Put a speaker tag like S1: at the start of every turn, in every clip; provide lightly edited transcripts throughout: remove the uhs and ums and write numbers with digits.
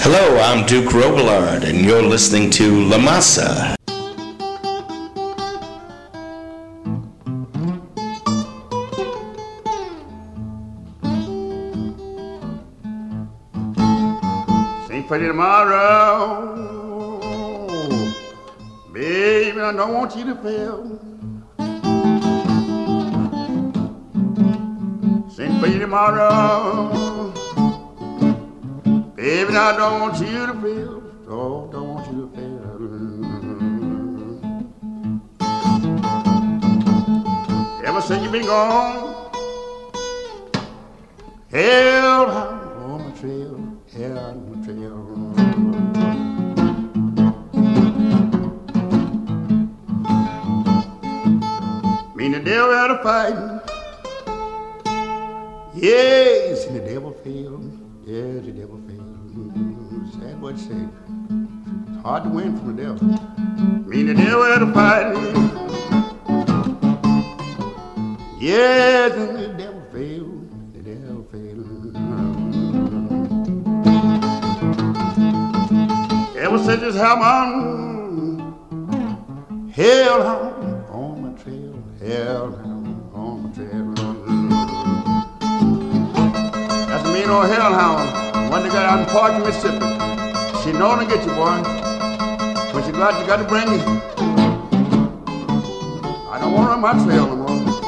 S1: Hello, I'm Duke Robillard, and you're listening to La Masa.
S2: Sing for you tomorrow, baby, I don't want you to fail. Sing for you tomorrow, baby, I don't want you to fail. Oh, don't want you to fail. Ever since you've been gone, hell, I'm on my trail, hell, I'm on my trail. Me and the devil had a fight. Yes, and the devil failed. Yes, the devil failed. Sad what you say. It's hard to win from the devil. Me and the devil had a fight. Yes, and the devil failed. The devil failed. Ever since this happened, hell, I'm on my trail. Hell, I'm on my trail. That's a mean old hellhound. One that got out in Park, Mississippi. She know to get you, boy. When she go out, you got to bring you. I don't want her on my trail no more.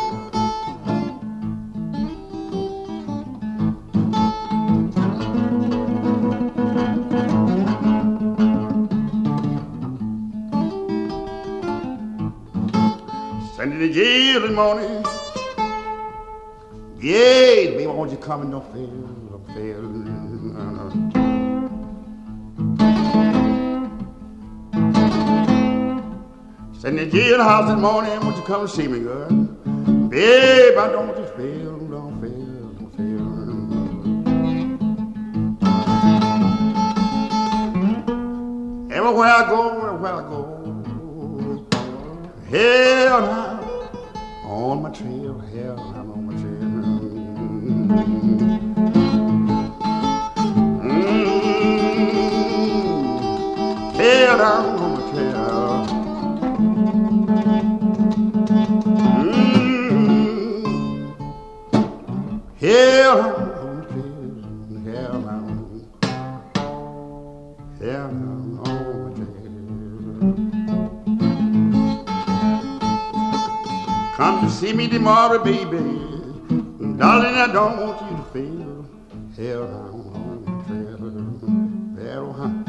S2: Send it to jail in the morning. Yeah, baby, won't you come and don't fail, don't fail. Send the jailhouse in the morning, won't you come and see me, girl? Babe, I don't want you to fail, don't fail, don't fail. Everywhere I go, hell, I'm on my trail, hell, I'm on my trail. Hell, I'm on my trail. Hell, I'm on my trail. Hell, I'm on my trail. Come to see me tomorrow, baby. Darling, I don't want you to fail. Hell, I'm on the trail. Hell,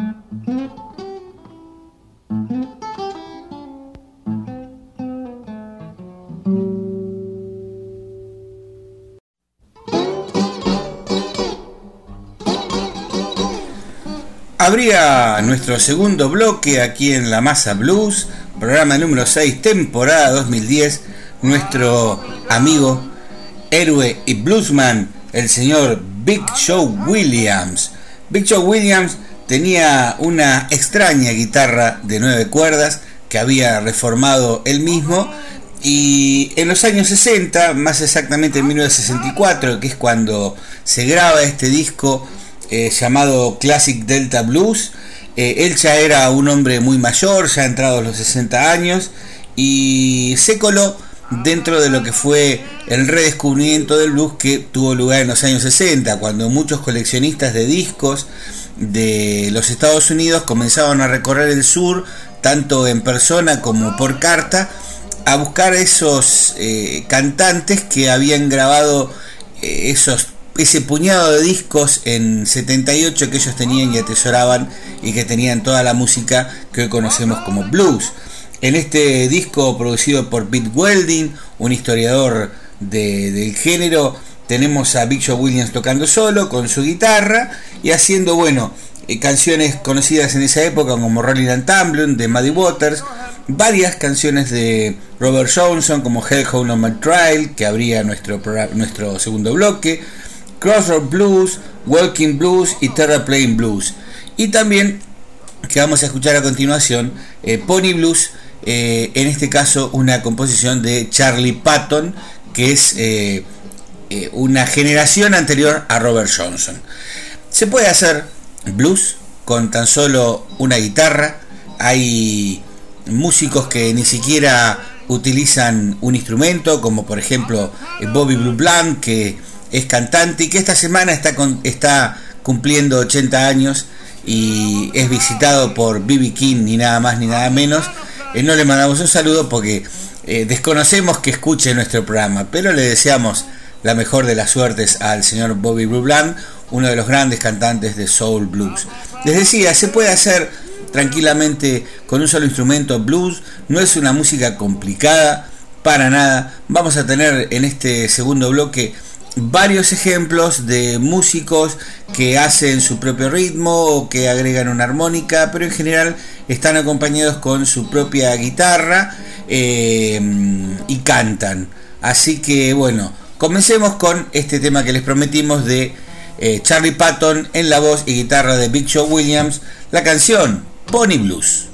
S3: Abría nuestro segundo bloque aquí en La Masa Blues, programa número 6, temporada 2010, nuestro amigo, héroe y bluesman, el señor Big Joe Williams. Big Joe Williams tenía una extraña guitarra de 9 cuerdas que había reformado él mismo, y en los años 60, más exactamente en 1964, que es cuando se graba este disco llamado Classic Delta Blues, él ya era un hombre muy mayor, ya entrados los 60 años, y se coló dentro de lo que fue el redescubrimiento del blues que tuvo lugar en los años 60, cuando muchos coleccionistas de discos de los Estados Unidos comenzaban a recorrer el sur, tanto en persona como por carta, a buscar esos cantantes que habían grabado ese puñado de discos en 78 que ellos tenían y atesoraban, y que tenían toda la música que hoy conocemos como blues. En este disco producido por Pete Welding, un historiador del género, tenemos a Big Joe Williams tocando solo con su guitarra y haciendo, canciones conocidas en esa época como Rolling and Tumbling de Muddy Waters, varias canciones de Robert Johnson como Hellhound on My Trail, que abría nuestro segundo bloque, Crossroad Blues, Walking Blues y Terra Plain Blues, y también, que vamos a escuchar a continuación, Pony Blues, en este caso una composición de Charlie Patton, que es una generación anterior a Robert Johnson. Se puede hacer blues con tan solo una guitarra. Hay músicos que ni siquiera utilizan un instrumento, como por ejemplo Bobby Blue Bland, que es cantante y que esta semana está cumpliendo 80 años y es visitado por B.B. King, ni nada más ni nada menos. No le mandamos un saludo porque desconocemos que escuche nuestro programa, pero le deseamos la mejor de las suertes al señor Bobby Blue Bland, uno de los grandes cantantes de soul blues. Les decía, se puede hacer tranquilamente con un solo instrumento blues, no es una música complicada para nada. Vamos a tener en este segundo bloque varios ejemplos de músicos que hacen su propio ritmo o que agregan una armónica, pero en general están acompañados con su propia guitarra y cantan. Así que bueno, comencemos con este tema que les prometimos de Charlie Patton en la voz y guitarra de Big Joe Williams, la canción Pony Blues.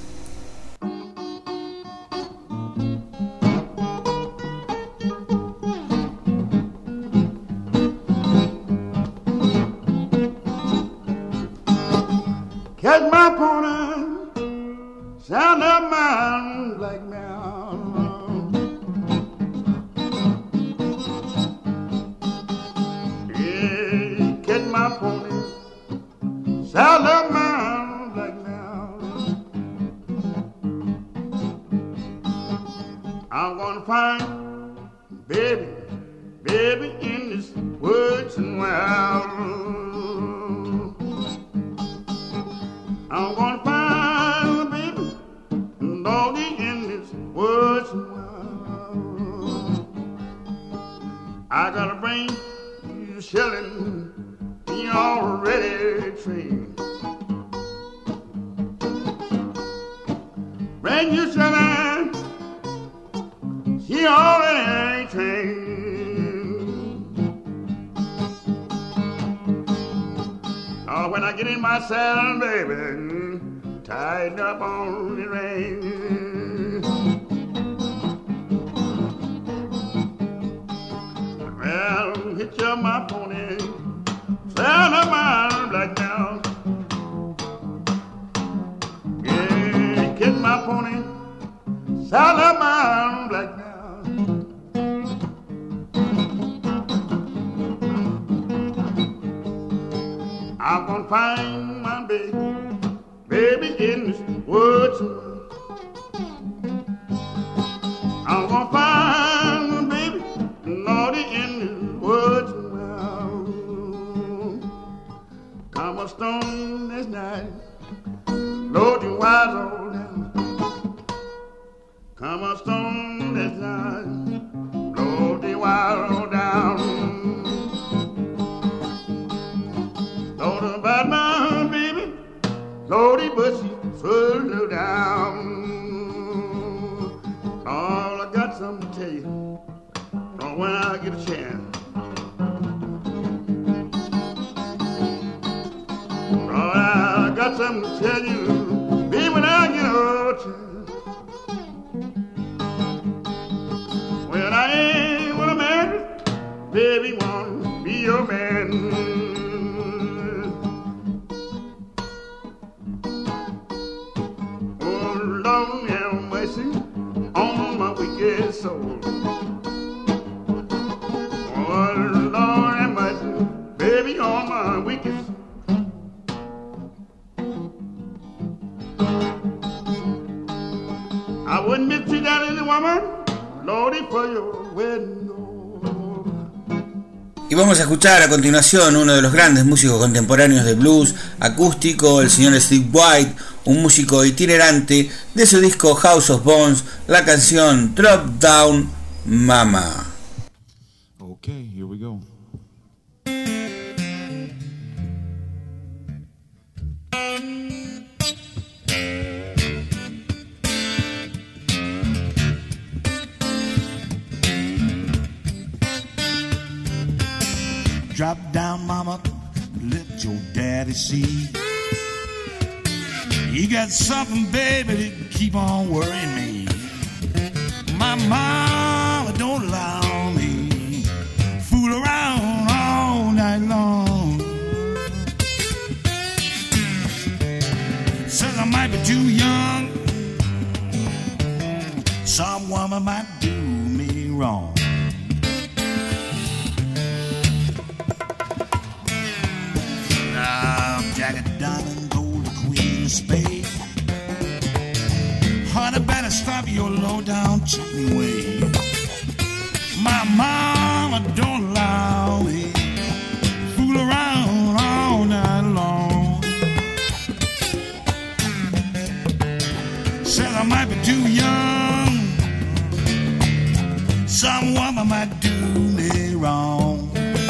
S2: Catch my pony, sound of mine like now. Yeah, catch my pony, sound of mine like now. I'm gonna find baby in this woods and wild. I'm gonna find a baby, doggy in this woods and wild. I gotta bring you shilling, you already trained. Bring you shilling, she already trained. Oh, when I get in my saddle, baby, tied up on the reins. Well, hitch up my pony, saddle up my black now. Yeah, kick my pony, saddle up my black now. I'm gonna find my baby in this woods. I'm gonna find my baby naughty in this woods. Come a stone this night, load your wise all down. Come a stone this night, load your wise all down. About my baby, Lordy, but she further down. All I got something to tell you, when I get a chance. All I got something to tell you, baby, when I get a chance. When I ain't with a man, baby, wanna be your man. Long and mercy on my wicked soul. Oh, Lord have mercy, baby, on my wicked soul. I wouldn't miss you down any woman, Lordy, for your wedding.
S3: Y vamos a escuchar a continuación uno de los grandes músicos contemporáneos de blues acústico, el señor Steve White, un músico itinerante, de su disco House of Bones, la canción Drop Down Mama.
S4: Okay, here we go.
S5: Drop down, mama, let your daddy see. You got something, baby, to keep on worrying me. My mama don't allow me fool around all night long. might be too young. Some woman might do me wrong. Now, jacket, diamond, gold, the queen of spades. Honey, better stop your low-down chicken way. My mama don't allow me fool around all night long. Said I might be too young. Some woman might do me wrong.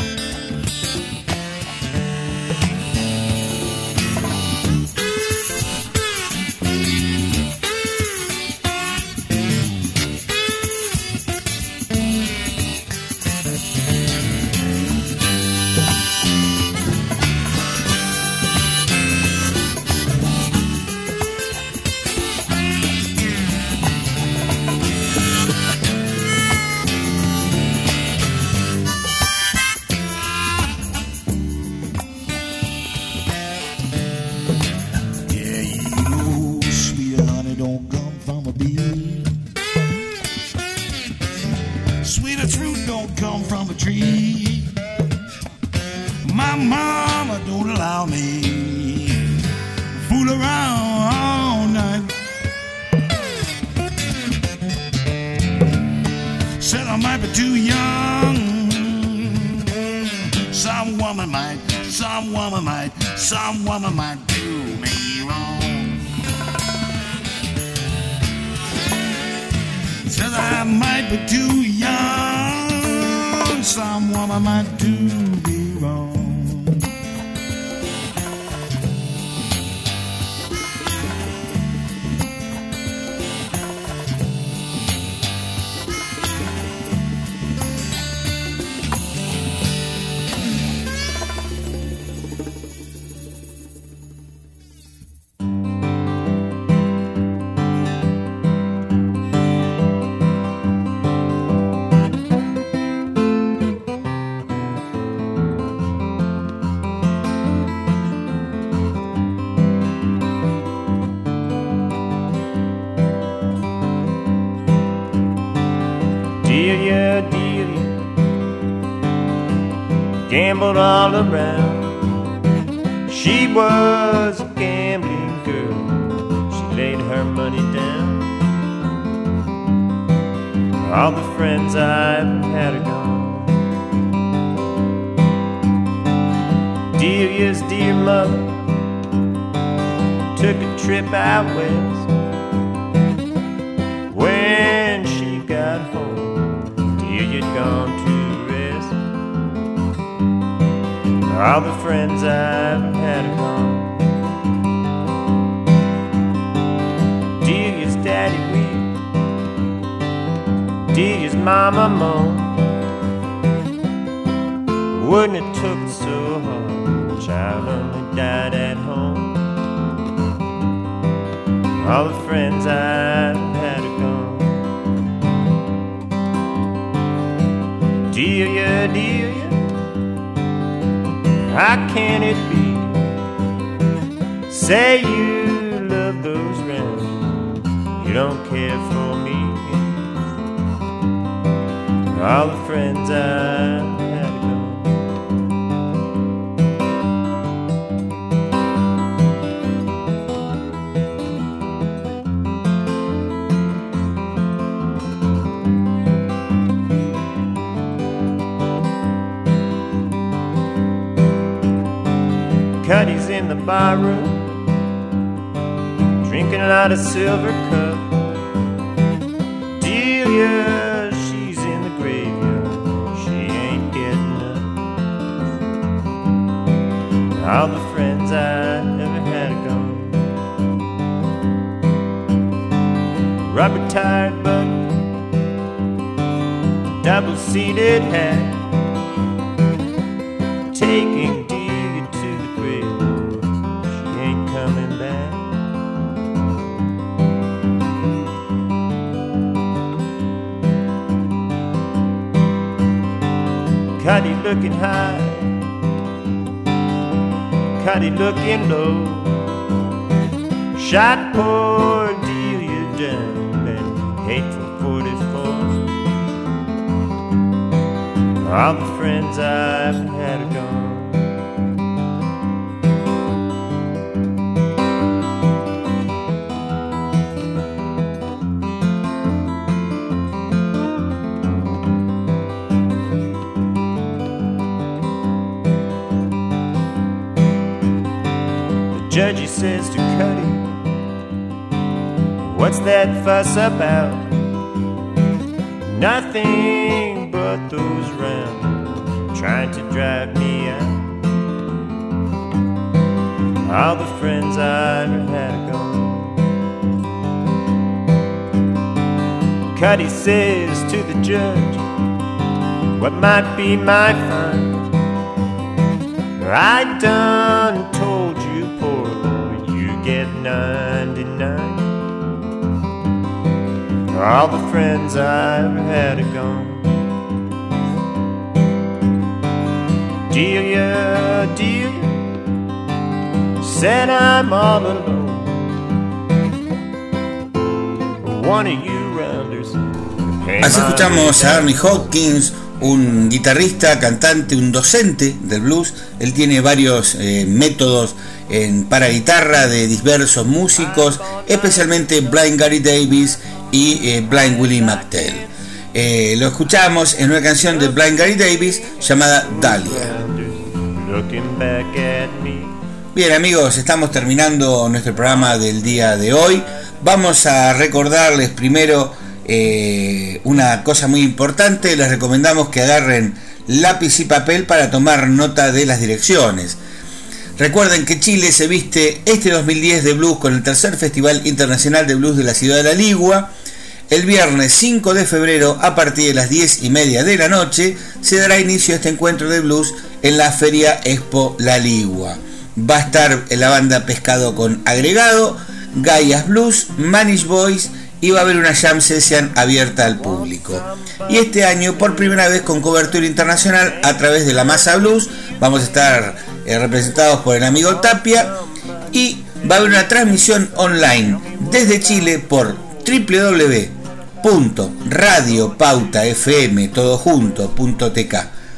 S5: Some woman might do me wrong. Says I might be too young. Some woman might do me wrong.
S6: Gambled all around. She was a gambling girl. She laid her money down. All the friends I've had are gone. Delia's dear mother took a trip out west. When she got home, Delia'd gone to rest. All the friends I've had are gone. Delia's daddy wept. Delia's mama moaned. Wouldn't it took so hard? The child only died at home. All the friends I've had are gone. Delia, Delia, how can it be? Say you love those rounds, you don't care for me. All the friends I've had are gone. Cuddy's in the bar room, drinking out a silver cup. Delia, she's in the graveyard, she ain't getting up. All the friends I ever had are gone. Rubber-tired buggy, double-seated hat, taking Cuddy looking high, Cuddy looking low. shot poor Delia down that hateful 44. All the friends I've had are gone. Judge, he says to Cuddy, what's that fuss about? Nothing but those rounds trying to drive me out. All the friends I ever had are gone. Cuddy says to the judge, what might be my fine? I done told you, poor boy, you get 99. All the friends I ever had are gone. Delia, Delia, said I'm all alone. One of you rounders.
S3: Así escuchamos a Ernie Hawkins, un guitarrista, cantante, un docente del blues. Él tiene varios métodos para guitarra de diversos músicos, especialmente Blind Gary Davis y Blind Willie McTell. Lo escuchamos en una canción de Blind Gary Davis llamada Dahlia. Bien amigos, estamos terminando nuestro programa del día de hoy. Vamos a recordarles primero una cosa muy importante. Les recomendamos que agarren lápiz y papel para tomar nota de las direcciones. Recuerden que Chile se viste este 2010 de blues con el tercer Festival Internacional de Blues de la Ciudad de La Ligua. El viernes 5 de febrero a partir de las 10:30 de la noche se dará inicio a este encuentro de blues en la Feria Expo La Ligua. Va a estar en la banda Pescado con Agregado, Gaias Blues, Manish Boys, y va a haber una jam session abierta al público. Y este año, por primera vez con cobertura internacional a través de la Masa Blues, vamos a estar representados por el amigo Tapia, y va a haber una transmisión online desde Chile por www.radiopautafm.tk,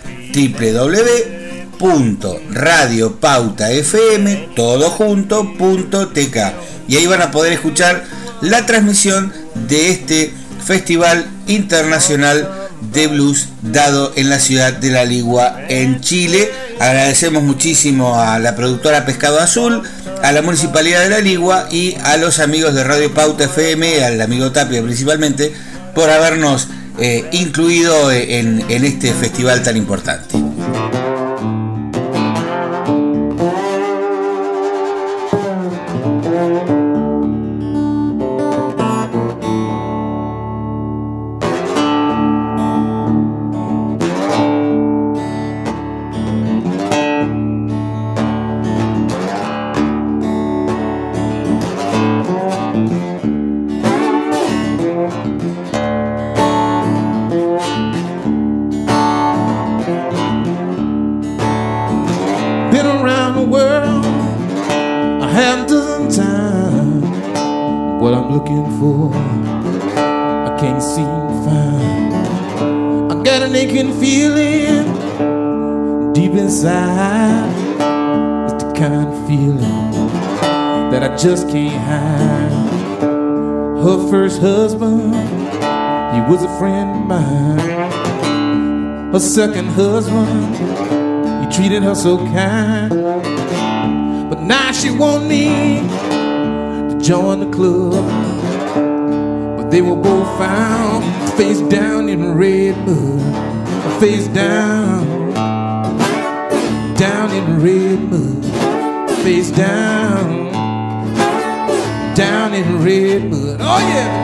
S3: www.radiopautafm.tk, y ahí van a poder escuchar la transmisión de este Festival Internacional de Blues dado en la ciudad de La Ligua, en Chile. Agradecemos muchísimo a la productora Pescado Azul, a la Municipalidad de La Ligua y a los amigos de Radio Pauta FM, al amigo Tapia principalmente, por habernos incluido en este festival tan importante.
S7: Just can't hide. Her first husband, he was a friend of mine. Her second husband, he treated her so kind. But now she want me to join the club. But they were both found face down in red mud. Face down, down in red mud. Face down, down in red mud. Oh yeah.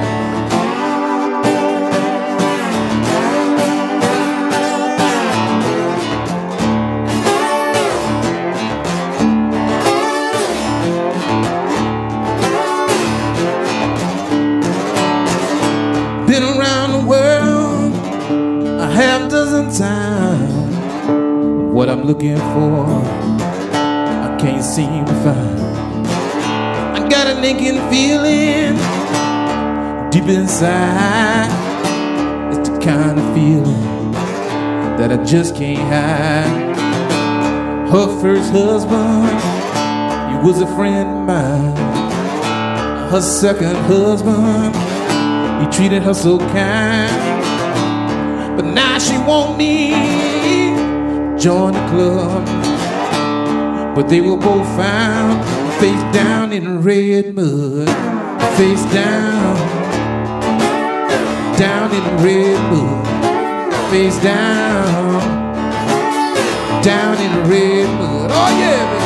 S7: Been around the world a half dozen times. What I'm looking for, I can't seem to find. I got an an aching feeling deep inside. It's the kind of feeling that I just can't hide. Her first husband, he was a friend of mine. Her second husband, he treated her so kind. But now she want me join the club. But they were both found face down in red mud. Face down, down in red mud. Face down, down in red mud. Oh yeah, baby.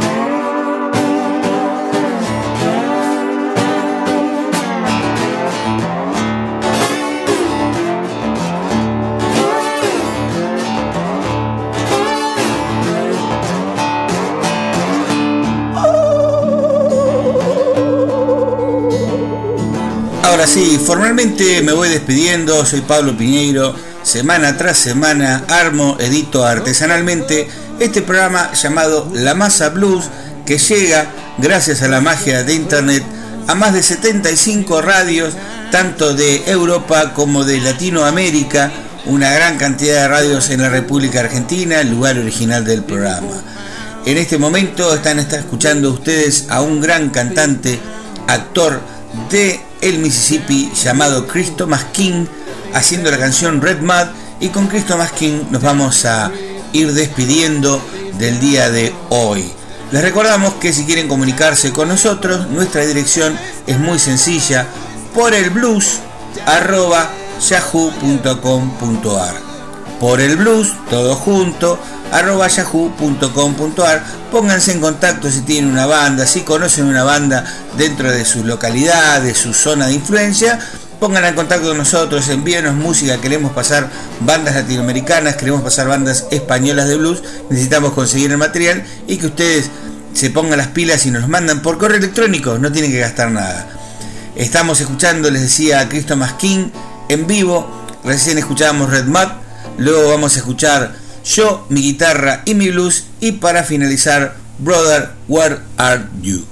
S3: Ahora sí, formalmente me voy despidiendo. Soy Pablo Piñeiro. Semana tras semana armo, edito artesanalmente este programa llamado La Masa Blues, que llega, gracias a la magia de internet, a más de 75 radios, tanto de Europa como de Latinoamérica, una gran cantidad de radios en la República Argentina, el lugar original del programa. En este momento están escuchando ustedes a un gran cantante, actor de el Mississippi llamado Chris Thomas King, haciendo la canción Red Mud, y con Chris Thomas King nos vamos a ir despidiendo del día de hoy. Les recordamos que si quieren comunicarse con nosotros, nuestra dirección es muy sencilla: porelblues@yahoo.com.ar. Porelblues, todo junto, @yahoo.com.ar. Pónganse en contacto si tienen una banda, si conocen una banda dentro de su localidad, de su zona de influencia. Pónganla en contacto con nosotros, envíenos música, queremos pasar bandas latinoamericanas, queremos pasar bandas españolas de blues, necesitamos conseguir el material y que ustedes se pongan las pilas y nos los mandan por correo electrónico, no tienen que gastar nada. Estamos escuchando, les decía, a Chris Thomas King en vivo, recién escuchábamos Red Mud, luego vamos a escuchar Yo, mi guitarra y mi blues, y para finalizar, Brother, Where Are You?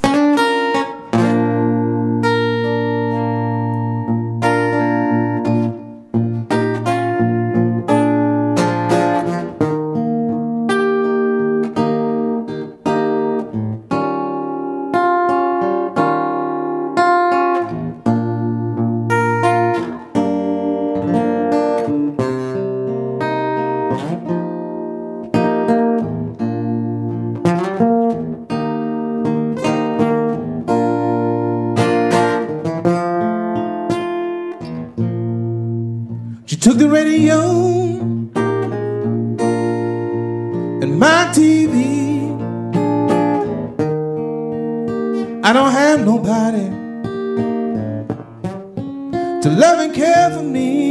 S7: Took the radio and my TV. I don't have nobody to love and care for me.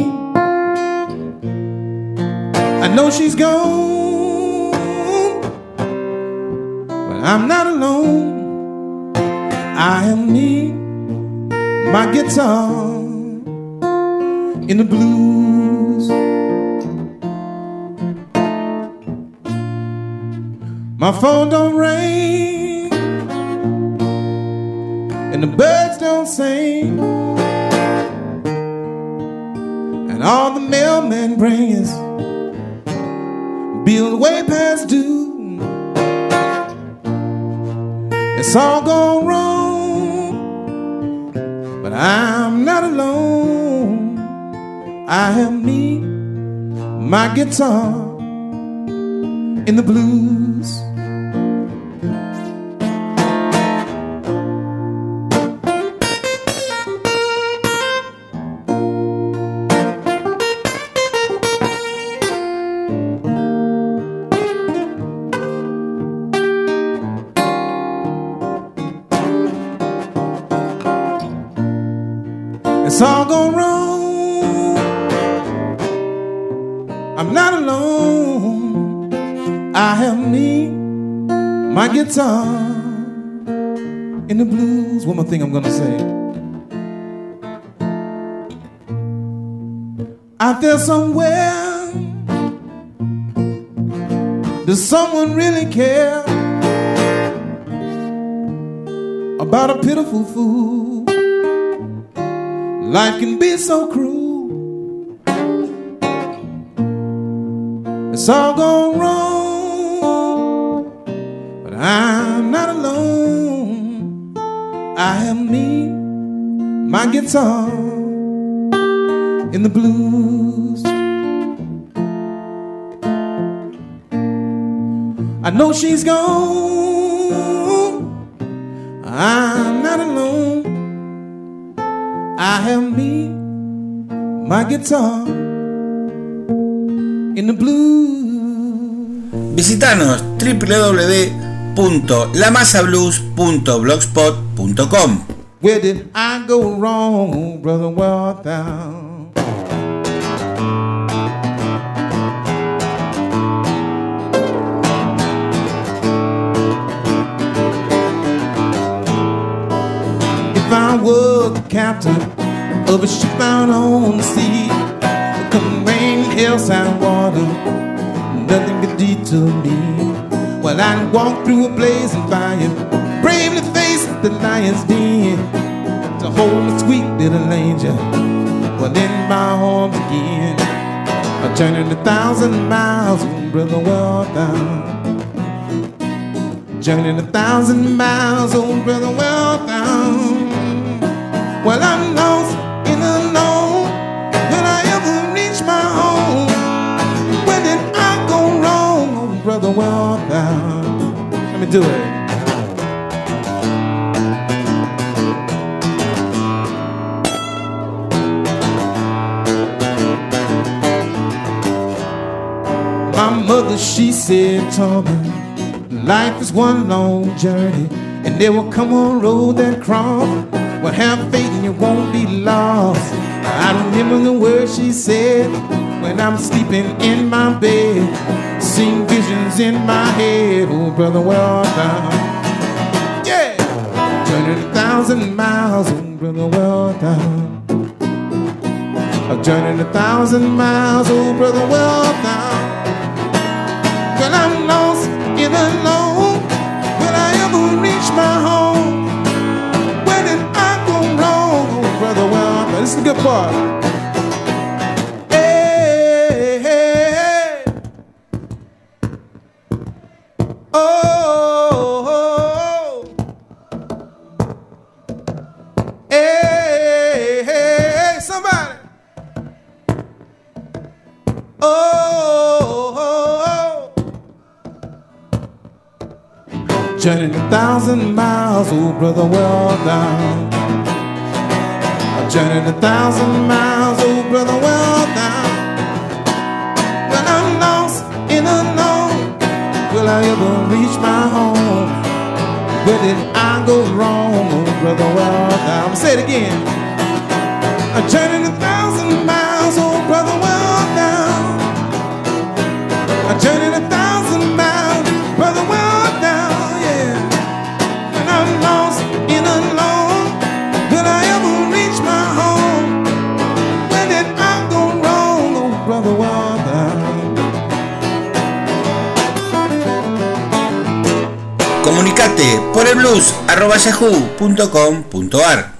S7: I know she's gone, but I'm not alone. I am me, my guitar in the blues. My phone don't ring and the birds don't sing, and all the mailmen bring is bills way past due. It's all gone wrong, but I'm not alone. I am me, my guitar in the blues. It's all gone wrong. I'm not alone. I have me, my guitar in the blues. One more thing I'm gonna say. Out there somewhere, does someone really care about a pitiful fool. Life can be so cruel. It's all gone wrong, but I'm not alone. I have me, my guitar, in the blues. I know she's gone, I'm not alone. I have me, my guitar, in the blues.
S3: Visítanos www.lamasablues.blogspot.com.
S7: Where did I go wrong, brother? Well down. If I was the captain of a ship out on the sea, come rain, hillside water, nothing could deter me. Well, I'd walk through a blazing fire, bravely face the lion's den, to hold a sweet little angel, well, in my arms again. I'm turning 1,000 miles, brother, well down. Journeying 1,000 miles, oh brother, well down. Well, I'm lost and alone. Will I ever reach my home? Where did I go wrong, oh brother, well down? Let me do it. My mother, she said, Tommy, life is one long journey, and there will come a road that cross. Well, have faith and you won't be lost. I remember the words she said when I'm sleeping in my bed, seeing visions in my head. Oh, brother, well down. Yeah! Journeyed 1,000 miles, oh, brother, well down. I've journeyed 1,000 miles, oh, brother, well down. Well, I'm lost and alone. Will I ever reach my home? Where did I go wrong, oh, brother? Well, this is the good part. Hey, hey, hey. Oh, oh, oh. Hey, hey, hey, somebody. Oh, oh, oh. Journeyed 1,000 miles, oh brother, well down. I've journeyed 1,000 miles, oh brother, well down. When I'm lost and alone, will I ever reach my home? Where did I go wrong, oh brother, well down? Say it again. I've journeyed 1,000 miles, oh brother, well down. I've journeyed 1,000 miles, brother, well down. I'm lost and alone. Will I ever reach my home? Where did I go wrong, oh brother, well down?
S3: Comunicate por el blues@yahoo.com.ar.